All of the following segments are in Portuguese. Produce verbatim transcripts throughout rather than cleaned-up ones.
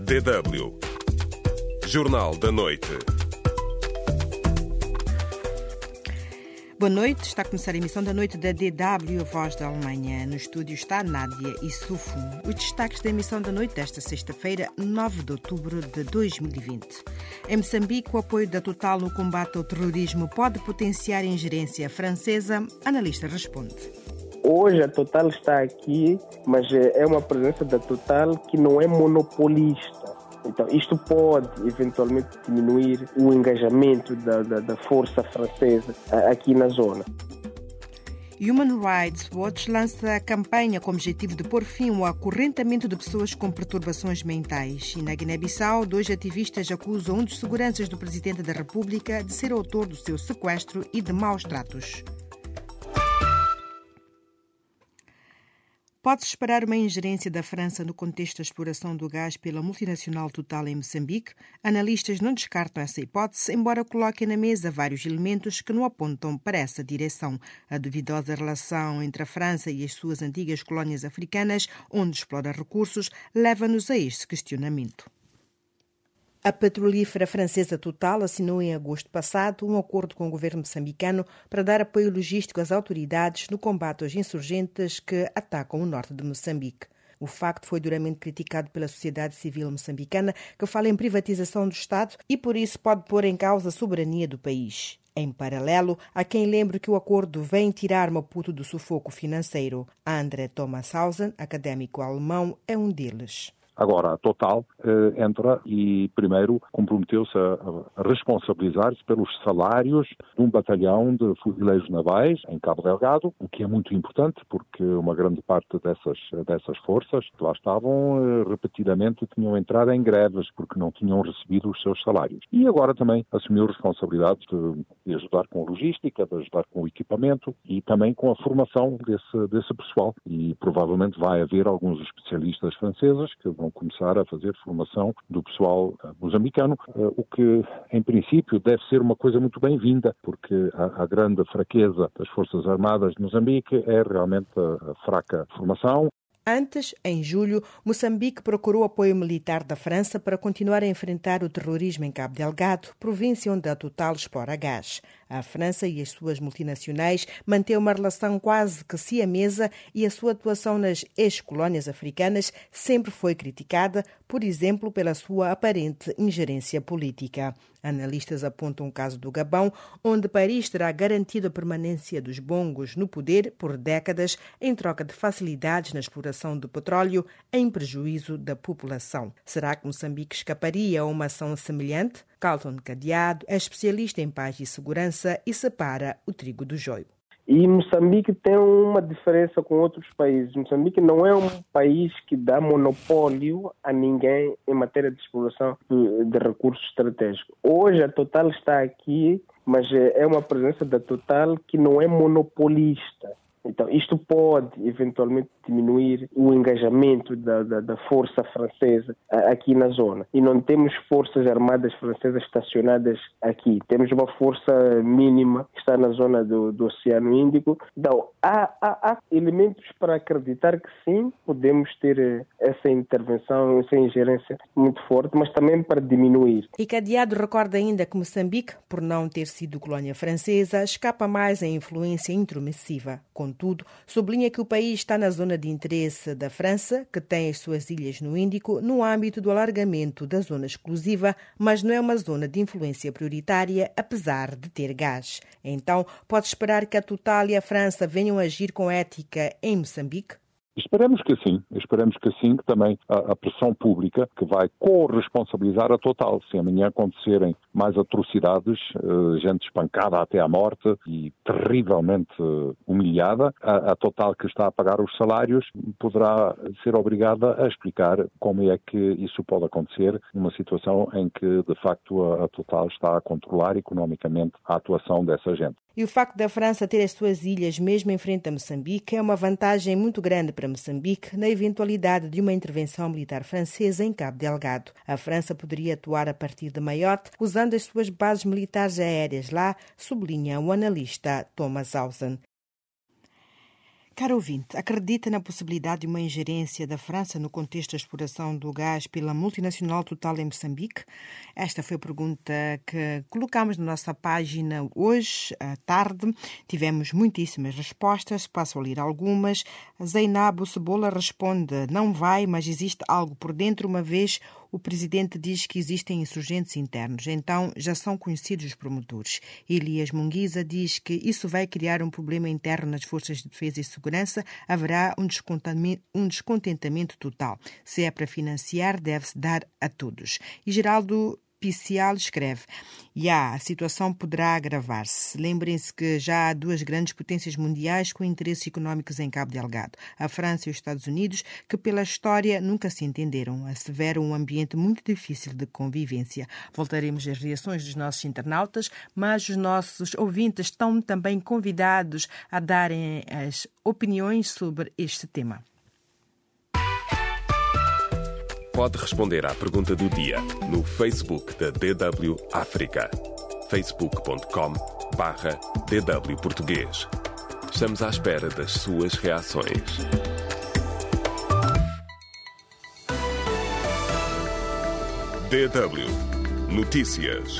D W Jornal da Noite. Boa noite, está a começar a emissão da noite da D W, a Voz da Alemanha. No estúdio está Nádia e Sufo. Os destaques da emissão da noite desta sexta-feira, nove de outubro de dois mil e vinte. Em Moçambique, o apoio da Total no combate ao terrorismo pode potenciar a ingerência francesa? Analista responde. Hoje a Total está aqui, mas é uma presença da Total que não é monopolista. Então, isto pode, eventualmente, diminuir o engajamento da, da, da força francesa aqui na zona. Human Rights Watch lança a campanha com o objetivo de pôr fim ao acorrentamento de pessoas com perturbações mentais. E na Guiné-Bissau, dois ativistas acusam um dos seguranças do Presidente da República de ser autor do seu sequestro e de maus tratos. Pode-se esperar uma ingerência da França no contexto da exploração do gás pela multinacional Total em Moçambique? Analistas não descartam essa hipótese, embora coloquem na mesa vários elementos que não apontam para essa direção. A duvidosa relação entre a França e as suas antigas colónias africanas, onde explora recursos, leva-nos a este questionamento. A petrolífera francesa Total assinou em agosto passado um acordo com o governo moçambicano para dar apoio logístico às autoridades no combate aos insurgentes que atacam o norte de Moçambique. O facto foi duramente criticado pela sociedade civil moçambicana, que fala em privatização do Estado e por isso pode pôr em causa a soberania do país. Em paralelo, há quem lembre que o acordo vem tirar Maputo do sufoco financeiro. André Thomashausen, académico alemão, é um deles. Agora, a Total eh, entra e, primeiro, comprometeu-se a, a responsabilizar-se pelos salários de um batalhão de fuzileiros navais em Cabo Delgado, o que é muito importante, porque uma grande parte dessas, dessas forças que lá estavam, eh, repetidamente tinham entrado em greves, porque não tinham recebido os seus salários. E agora também assumiu responsabilidades de, de ajudar com a logística, de ajudar com o equipamento e também com a formação desse, desse pessoal. E provavelmente vai haver alguns especialistas franceses que vão começar a fazer formação do pessoal moçambicano, o que, em princípio, deve ser uma coisa muito bem-vinda, porque a, a grande fraqueza das Forças Armadas de Moçambique é realmente a, a fraca formação. Antes, em julho, Moçambique procurou apoio militar da França para continuar a enfrentar o terrorismo em Cabo Delgado, província onde a Total explora gás. A França e as suas multinacionais mantêm uma relação quase que siamesa e a sua atuação nas ex-colónias africanas sempre foi criticada, por exemplo, pela sua aparente ingerência política. Analistas apontam o caso do Gabão, onde Paris terá garantido a permanência dos bongos no poder por décadas em troca de facilidades na exploração do petróleo em prejuízo da população. Será que Moçambique escaparia a uma ação semelhante? Carlton Cadeado é especialista em paz e segurança e separa o trigo do joio. E Moçambique tem uma diferença com outros países. Moçambique não é um país que dá monopólio a ninguém em matéria de exploração de, de recursos estratégicos. Hoje a Total está aqui, mas é uma presença da Total que não é monopolista. Então, isto pode, eventualmente, diminuir o engajamento da, da, da força francesa aqui na zona. E não temos forças armadas francesas estacionadas aqui. Temos uma força mínima que está na zona do, do Oceano Índico. Então, há, há, há elementos para acreditar que sim, podemos ter essa intervenção, essa ingerência muito forte, mas também para diminuir. E Cadeado recorda ainda que Moçambique, por não ter sido colónia francesa, escapa mais à influência intromissiva. Contudo, sublinha que o país está na zona de interesse da França, que tem as suas ilhas no Índico, no âmbito do alargamento da zona exclusiva, mas não é uma zona de influência prioritária, apesar de ter gás. Então, pode esperar que a Total e a França venham agir com ética em Moçambique? Esperemos que sim, esperemos que sim, que também a, a pressão pública que vai corresponsabilizar a Total. Se amanhã acontecerem mais atrocidades, eh, gente espancada até à morte e terrivelmente eh, humilhada, a, a Total que está a pagar os salários poderá ser obrigada a explicar como é que isso pode acontecer numa situação em que, de facto, a, a Total está a controlar economicamente a atuação dessa gente. E o facto da França ter as suas ilhas mesmo em frente a Moçambique é uma vantagem muito grande para Moçambique na eventualidade de uma intervenção militar francesa em Cabo Delgado. A França poderia atuar a partir de Maiote, usando as suas bases militares aéreas lá, sublinha o analista Thomashausen. Caro ouvinte, acredita na possibilidade de uma ingerência da França no contexto da exploração do gás pela multinacional Total em Moçambique? Esta foi a pergunta que colocámos na nossa página hoje à tarde. Tivemos muitíssimas respostas, passo a ler algumas. Zainabo Cebola responde: não vai, mas existe algo por dentro, uma vez o presidente diz que existem insurgentes internos, então já são conhecidos os promotores. Elias Munguiza diz que isso vai criar um problema interno nas forças de defesa e segurança, haverá um descontentamento, um descontentamento total. Se é para financiar, deve-se dar a todos. E Geraldo Picial escreve: Já, a situação poderá agravar-se. Lembrem-se que já há duas grandes potências mundiais com interesses económicos em Cabo Delgado, a França e os Estados Unidos, que pela história nunca se entenderam, asseveram um ambiente muito difícil de convivência. Voltaremos às reações dos nossos internautas, mas os nossos ouvintes estão também convidados a darem as opiniões sobre este tema. Pode responder à pergunta do dia no Facebook da D W África. facebook ponto com barra D W Português. Estamos à espera das suas reações. D W Notícias.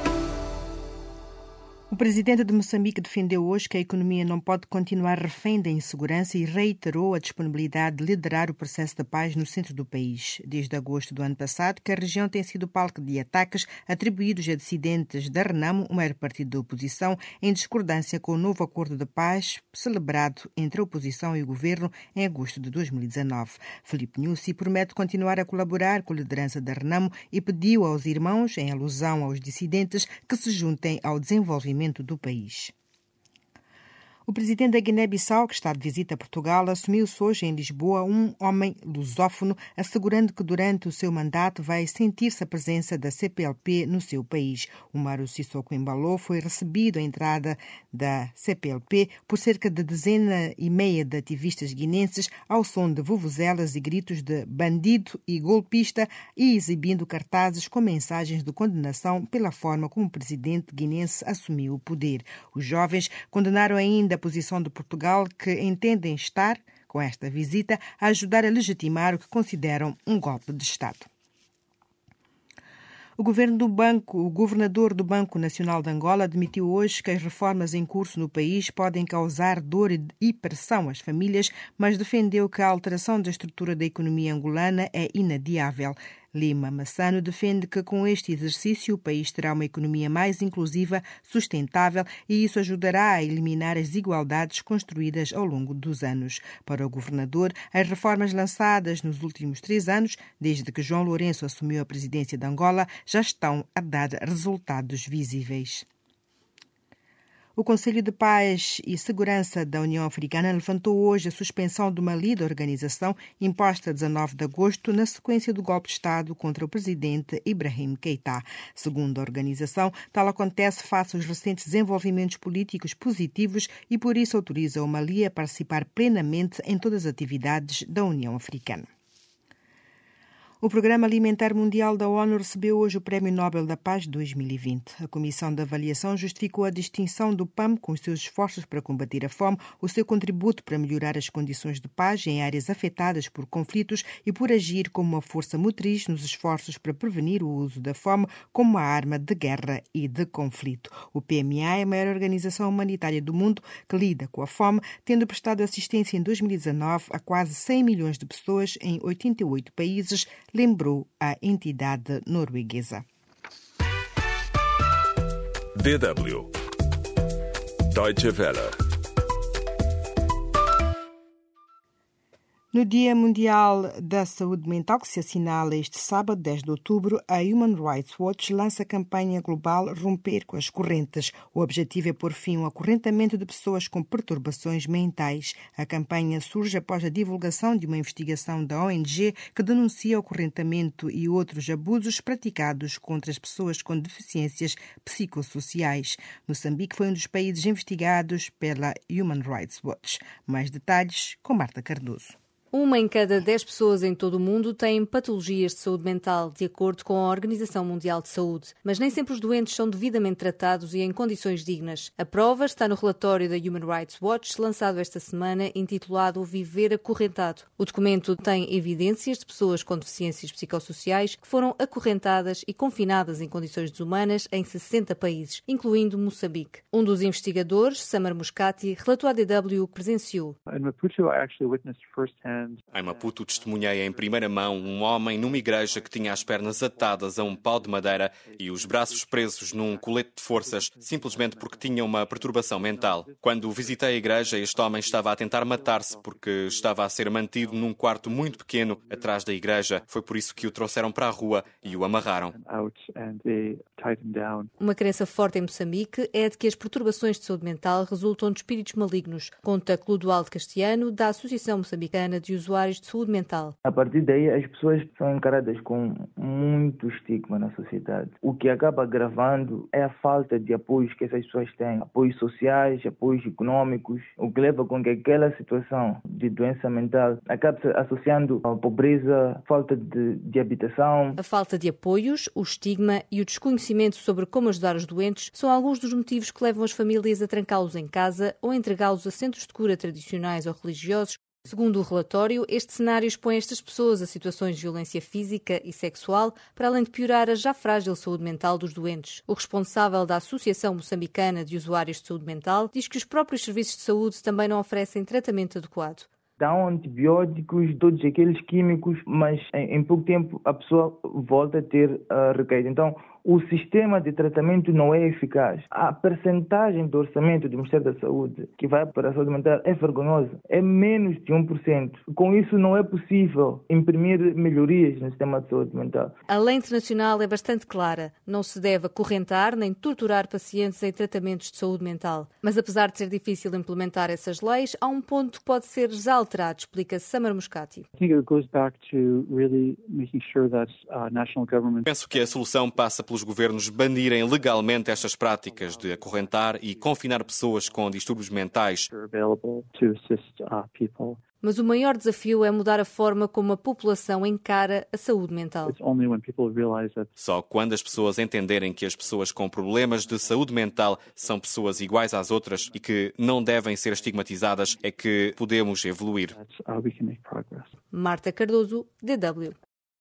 O presidente de Moçambique defendeu hoje que a economia não pode continuar refém da insegurança e reiterou a disponibilidade de liderar o processo de paz no centro do país. Desde agosto do ano passado, que a região tem sido palco de ataques atribuídos a dissidentes da Renamo, o maior partido da oposição, em discordância com o novo acordo de paz celebrado entre a oposição e o governo em agosto de dois mil e dezanove. Filipe Nyusi promete continuar a colaborar com a liderança da Renamo e pediu aos irmãos, em alusão aos dissidentes, que se juntem ao desenvolvimento do país. O presidente da Guiné-Bissau, que está de visita a Portugal, assumiu-se hoje em Lisboa um homem lusófono, assegurando que durante o seu mandato vai sentir-se a presença da C P L P no seu país. O Umaru Sissoko Embalo foi recebido à entrada da C P L P por cerca de dezena e meia de ativistas guinenses ao som de vuvuzelas e gritos de bandido e golpista e exibindo cartazes com mensagens de condenação pela forma como o presidente guinense assumiu o poder. Os jovens condenaram ainda a posição de Portugal, que entendem estar, com esta visita, a ajudar a legitimar o que consideram um golpe de Estado. O governo do banco, o governador do Banco Nacional de Angola admitiu hoje que as reformas em curso no país podem causar dor e pressão às famílias, mas defendeu que a alteração da estrutura da economia angolana é inadiável. Lima Massano defende que com este exercício o país terá uma economia mais inclusiva, sustentável e isso ajudará a eliminar as desigualdades construídas ao longo dos anos. Para o governador, as reformas lançadas nos últimos três anos, desde que João Lourenço assumiu a presidência de Angola, já estão a dar resultados visíveis. O Conselho de Paz e Segurança da União Africana levantou hoje a suspensão de uma lei da organização imposta a dezanove de agosto na sequência do golpe de Estado contra o presidente Ibrahim Keita. Segundo a organização, tal acontece face aos recentes desenvolvimentos políticos positivos e por isso autoriza o Mali a participar plenamente em todas as atividades da União Africana. O Programa Alimentar Mundial da ONU recebeu hoje o Prémio Nobel da Paz dois mil e vinte. A Comissão de Avaliação justificou a distinção do P A M com os seus esforços para combater a fome, o seu contributo para melhorar as condições de paz em áreas afetadas por conflitos e por agir como uma força motriz nos esforços para prevenir o uso da fome como uma arma de guerra e de conflito. O P M A é a maior organização humanitária do mundo que lida com a fome, tendo prestado assistência em dois mil e dezanove a quase cem milhões de pessoas em oitenta e oito países, lembrou a entidade norueguesa. D W Deutsche Welle. No Dia Mundial da Saúde Mental, que se assinala este sábado, dez de outubro, a Human Rights Watch lança a campanha global Romper com as Correntes. O objetivo é pôr fim ao acorrentamento de pessoas com perturbações mentais. A campanha surge após a divulgação de uma investigação da O N G que denuncia o acorrentamento e outros abusos praticados contra as pessoas com deficiências psicossociais. Moçambique foi um dos países investigados pela Human Rights Watch. Mais detalhes com Marta Cardoso. Uma em cada dez pessoas em todo o mundo tem patologias de saúde mental, de acordo com a Organização Mundial de Saúde. Mas nem sempre os doentes são devidamente tratados e em condições dignas. A prova está no relatório da Human Rights Watch, lançado esta semana, intitulado Viver Acorrentado. O documento tem evidências de pessoas com deficiências psicossociais que foram acorrentadas e confinadas em condições desumanas em sessenta países, incluindo Moçambique. Um dos investigadores, Samar Muscati, relatou à D W que presenciou. Em Maputo, testemunhei em primeira mão um homem numa igreja que tinha as pernas atadas a um pau de madeira e os braços presos num colete de forças, simplesmente porque tinha uma perturbação mental. Quando visitei a igreja, este homem estava a tentar matar-se porque estava a ser mantido num quarto muito pequeno atrás da igreja. Foi por isso que o trouxeram para a rua e o amarraram. Uma crença forte em Moçambique é a de que as perturbações de saúde mental resultam de espíritos malignos, conta Clodoaldo Castiano, da Associação Moçambicana de Usuários de Saúde Mental. A partir daí, as pessoas são encaradas com muito estigma na sociedade. O que acaba agravando é a falta de apoios que essas pessoas têm. Apoios sociais, apoios econômicos, o que leva com que aquela situação de doença mental acabe se associando à pobreza, falta de, de habitação. A falta de apoios, o estigma e o desconhecimento sobre como ajudar os doentes são alguns dos motivos que levam as famílias a trancá-los em casa ou a entregá-los a centros de cura tradicionais ou religiosos. Segundo o relatório, este cenário expõe estas pessoas a situações de violência física e sexual, para além de piorar a já frágil saúde mental dos doentes. O responsável da Associação Moçambicana de Usuários de Saúde Mental diz que os próprios serviços de saúde também não oferecem tratamento adequado. Dão antibióticos, todos aqueles químicos, mas em, em pouco tempo a pessoa volta a ter uh, recaída. Então, o sistema de tratamento não é eficaz. A percentagem do orçamento do Ministério da Saúde que vai para a saúde mental é vergonhosa. É menos de um por cento. Com isso não é possível imprimir melhorias no sistema de saúde mental. A lei internacional é bastante clara. Não se deve acorrentar nem torturar pacientes em tratamentos de saúde mental. Mas apesar de ser difícil implementar essas leis, há um ponto que pode ser já alterado, explica Samar Muscati. Penso que a solução passa pelos governos banirem legalmente estas práticas de acorrentar e confinar pessoas com distúrbios mentais. Mas o maior desafio é mudar a forma como a população encara a saúde mental. Só quando as pessoas entenderem que as pessoas com problemas de saúde mental são pessoas iguais às outras e que não devem ser estigmatizadas é que podemos evoluir. Marta Cardoso, D W.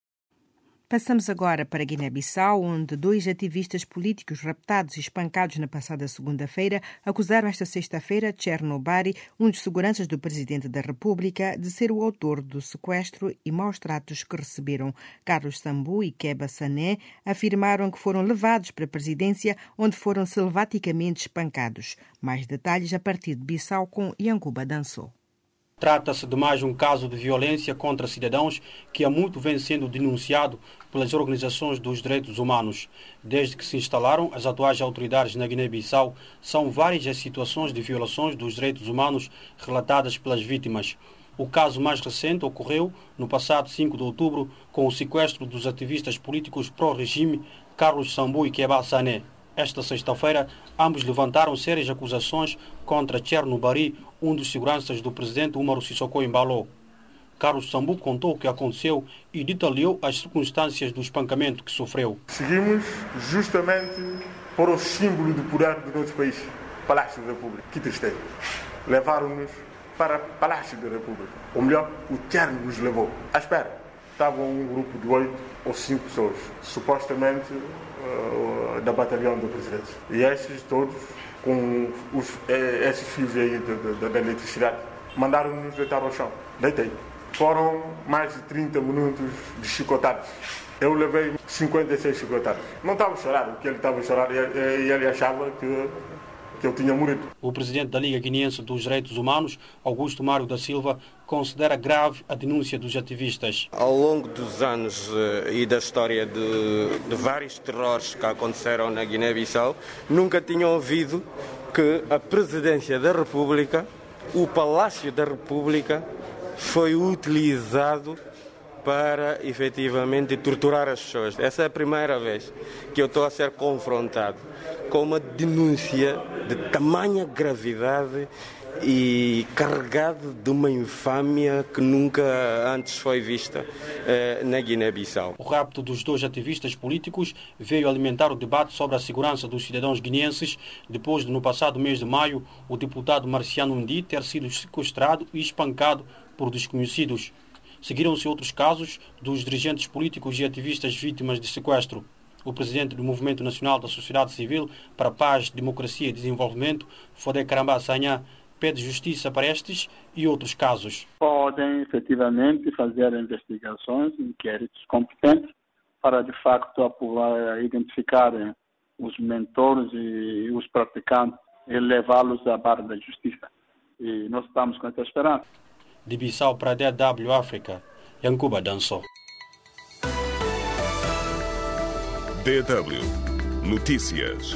Passamos agora para Guiné-Bissau, onde dois ativistas políticos raptados e espancados na passada segunda-feira acusaram esta sexta-feira Cherno Bari, um dos seguranças do Presidente da República, de ser o autor do sequestro e maus tratos que receberam. Carlos Sambu e Keba Sané afirmaram que foram levados para a presidência, onde foram selvaticamente espancados. Mais detalhes a partir de Bissau com Yankuba Dançou. Trata-se de mais um caso de violência contra cidadãos que há muito vem sendo denunciado pelas organizações dos direitos humanos. Desde que se instalaram as atuais autoridades na Guiné-Bissau, são várias as situações de violações dos direitos humanos relatadas pelas vítimas. O caso mais recente ocorreu no passado cinco de outubro com o sequestro dos ativistas políticos pró-regime Carlos Sambu e Keba Sané. Esta sexta-feira, ambos levantaram sérias acusações contra Cherno Bari, um dos seguranças do presidente Umaru Sissoko Embalo. Carlos Sambu contou o que aconteceu e detalhou as circunstâncias do espancamento que sofreu. Seguimos justamente para o símbolo do poder do nosso país, Palácio da República. Que tristeza. Levaram-nos para o Palácio da República. Ou melhor, o Cherno nos levou. À espera, estava um grupo de oito ou cinco pessoas, supostamente uh, da batalhão do presidente. E esses todos, com os, esses fios aí da eletricidade, mandaram-nos deitar ao chão. Deitei. Foram mais de trinta minutos de chicotadas. Eu levei cinquenta e seis chicotadas. Não estava a chorar, porque ele estava a chorar e ele achava que, que eu tinha morrido. O presidente da Liga Guineense dos Direitos Humanos, Augusto Mário da Silva, considera grave a denúncia dos ativistas. Ao longo dos anos uh, e da história de, de vários terrores que aconteceram na Guiné-Bissau, nunca tinham ouvido que a Presidência da República, o Palácio da República, foi utilizado para, efetivamente, torturar as pessoas. Essa é a primeira vez que eu estou a ser confrontado com uma denúncia de tamanha gravidade e carregado de uma infâmia que nunca antes foi vista eh, na Guiné-Bissau. O rapto dos dois ativistas políticos veio alimentar o debate sobre a segurança dos cidadãos guineenses depois de, no passado mês de maio, o deputado Marciano Ndi ter sido sequestrado e espancado por desconhecidos. Seguiram-se outros casos dos dirigentes políticos e ativistas vítimas de sequestro. O presidente do Movimento Nacional da Sociedade Civil para a Paz, Democracia e Desenvolvimento, Fodé Karamba Sanhá, pede justiça para estes e outros casos. Podem, efetivamente, fazer investigações, inquéritos competentes para, de facto, apurar, identificar os mentores e os praticantes e levá-los à barra da justiça. E nós estamos com essa esperança. De Bissau para a D W África, Yankuba Dançou. D W Notícias.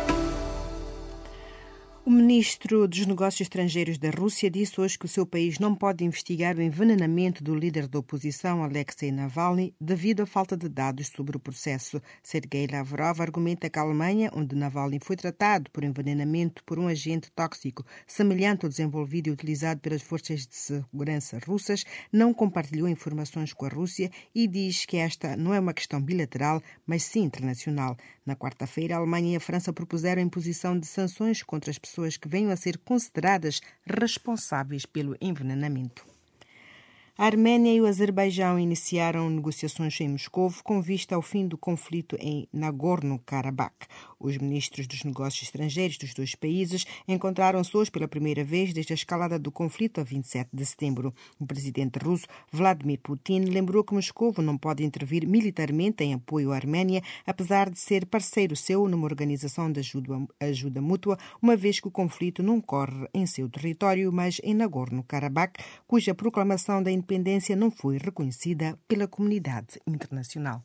O ministro dos Negócios Estrangeiros da Rússia disse hoje que o seu país não pode investigar o envenenamento do líder da oposição, Alexei Navalny, devido à falta de dados sobre o processo. Sergei Lavrov argumenta que a Alemanha, onde Navalny foi tratado por envenenamento por um agente tóxico semelhante ao desenvolvido e utilizado pelas forças de segurança russas, não compartilhou informações com a Rússia e diz que esta não é uma questão bilateral, mas sim internacional. Na quarta-feira, a Alemanha e a França propuseram a imposição de sanções contra as pessoas que venham a ser consideradas responsáveis pelo envenenamento. A Arménia e o Azerbaijão iniciaram negociações em Moscou com vista ao fim do conflito em Nagorno-Karabakh. Os ministros dos negócios estrangeiros dos dois países encontraram-se hoje pela primeira vez desde a escalada do conflito a vinte e sete de setembro. O presidente russo, Vladimir Putin, lembrou que Moscou não pode intervir militarmente em apoio à Arménia, apesar de ser parceiro seu numa organização de ajuda, ajuda mútua, uma vez que o conflito não ocorre em seu território, mas em Nagorno-Karabakh, cuja proclamação da independência não foi reconhecida pela comunidade internacional.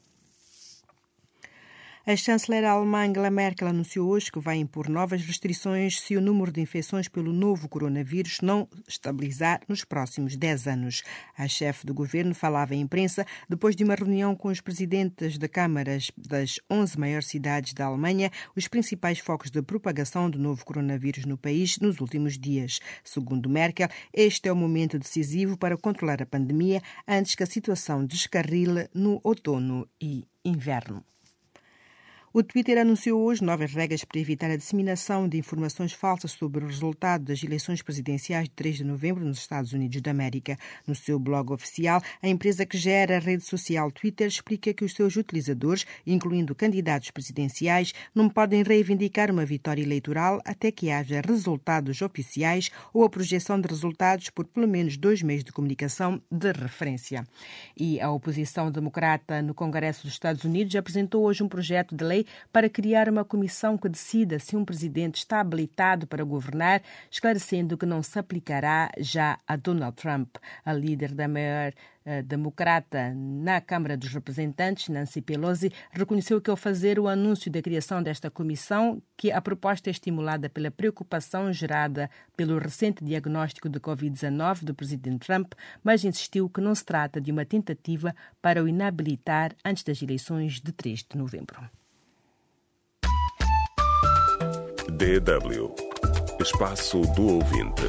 A chanceler alemã Angela Merkel anunciou hoje que vai impor novas restrições se o número de infecções pelo novo coronavírus não estabilizar nos próximos dez anos. A chefe do governo falava à imprensa depois de uma reunião com os presidentes de câmaras das onze maiores cidades da Alemanha, os principais focos de propagação do novo coronavírus no país nos últimos dias. Segundo Merkel, este é o momento decisivo para controlar a pandemia antes que a situação descarrile no outono e inverno. O Twitter anunciou hoje novas regras para evitar a disseminação de informações falsas sobre o resultado das eleições presidenciais de três de novembro nos Estados Unidos da América. No seu blog oficial, a empresa que gera a rede social Twitter explica que os seus utilizadores, incluindo candidatos presidenciais, não podem reivindicar uma vitória eleitoral até que haja resultados oficiais ou a projeção de resultados por pelo menos dois meios de comunicação de referência. E a oposição democrata no Congresso dos Estados Unidos apresentou hoje um projeto de lei para criar uma comissão que decida se um presidente está habilitado para governar, esclarecendo que não se aplicará já a Donald Trump. A líder da maior uh, democrata na Câmara dos Representantes, Nancy Pelosi, reconheceu que ao fazer o anúncio da criação desta comissão, que a proposta é estimulada pela preocupação gerada pelo recente diagnóstico de covid dezenove do presidente Trump, mas insistiu que não se trata de uma tentativa para o inabilitar antes das eleições de três de novembro. D W Espaço do Ouvinte.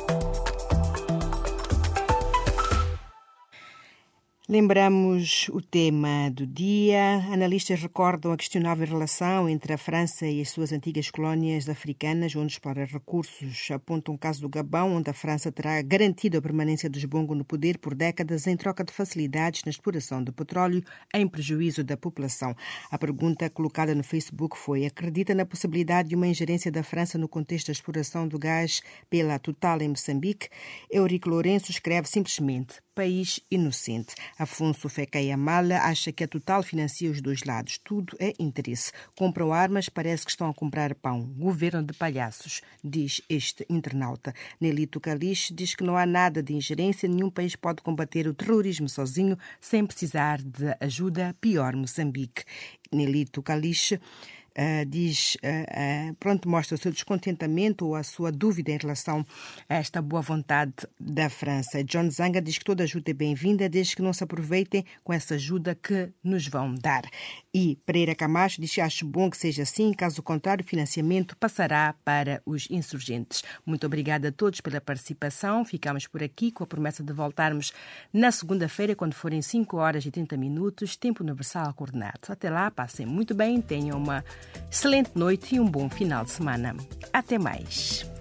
Lembramos o tema do dia. Analistas recordam a questionável relação entre a França e as suas antigas colónias africanas, onde explora recursos. Aponta um caso do Gabão, onde a França terá garantido a permanência dos Bongo no poder por décadas em troca de facilidades na exploração do petróleo, em prejuízo da população. A pergunta colocada no Facebook foi: acredita na possibilidade de uma ingerência da França no contexto da exploração do gás pela Total em Moçambique? Eurico Lourenço escreve simplesmente: país inocente. Afonso Fequeia Mala acha que a Total financia os dois lados. Tudo é interesse. Compram armas, parece que estão a comprar pão. Governo de palhaços, diz este internauta. Nelito Caliche diz que não há nada de ingerência, nenhum país pode combater o terrorismo sozinho sem precisar de ajuda, pior Moçambique. Nelito Caliche uh, diz, uh, uh, pronto, mostra o seu descontentamento ou a sua dúvida em relação a esta boa vontade da França. John Zanga diz que toda ajuda é bem-vinda, desde que não se aproveitem com essa ajuda que nos vão dar. E Pereira Camacho diz que acho bom que seja assim, caso contrário, o financiamento passará para os insurgentes. Muito obrigada a todos pela participação. Ficamos por aqui com a promessa de voltarmos na segunda-feira, quando forem cinco horas e trinta minutos, tempo universal coordenado. Até lá, passem muito bem, tenham uma excelente noite e um bom final de semana. Até mais.